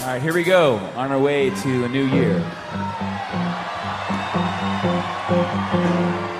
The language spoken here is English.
right, here we go. On our way to a new year.